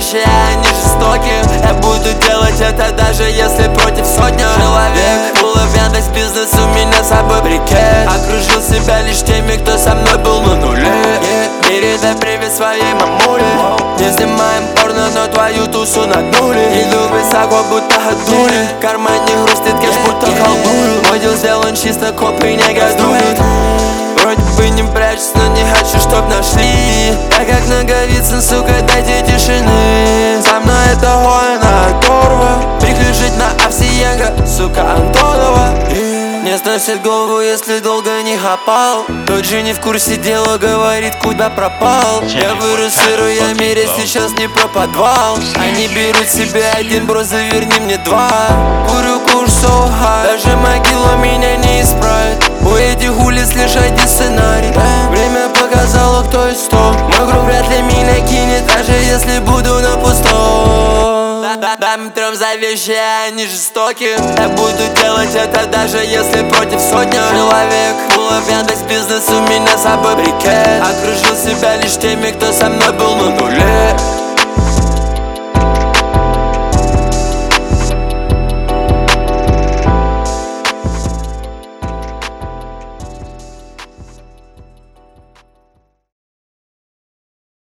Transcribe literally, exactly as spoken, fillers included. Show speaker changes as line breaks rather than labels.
завещаю, они жестоки. Я буду делать это даже если против сотни человек. Уловянность бизнес, у меня с собой брикет. Окружил себя лишь теми, кто со мной был на нуле. Передай привет своей мамуле. Не снимаем порно, но твою тусу надули. Иду высоко, будто ходули. В кармане хрустит кэш, будто халдую. Мой дел сделан чисто, копы не газуют. Вроде бы не прячусь, но не хочу, чтоб нашли. Я как Наговицын, сука, дайте тишины. Со мной это Гойна Торва. Прикли жить на Овсиенко, сука, Антонова. Не сносит голову, если долго не хапал. Тот же не в курсе дела, говорит, куда пропал. Я вырос в сырой мире, сейчас не про подвал. Они берут себе один, бро, заверни мне два. Курю куш, so high. Даже могила меня не исправит. У этих улиц лишь один сценарий. Время показало, кто и что. Мой круг вряд ли меня кинет, даже если буду на пустом. Дам трем завещаю, они жестоки. Я буду делать это даже если против сотни человек. Уловянность бизнес, у меня с собой брикет. Окружил себя лишь теми, кто со мной был на нуле.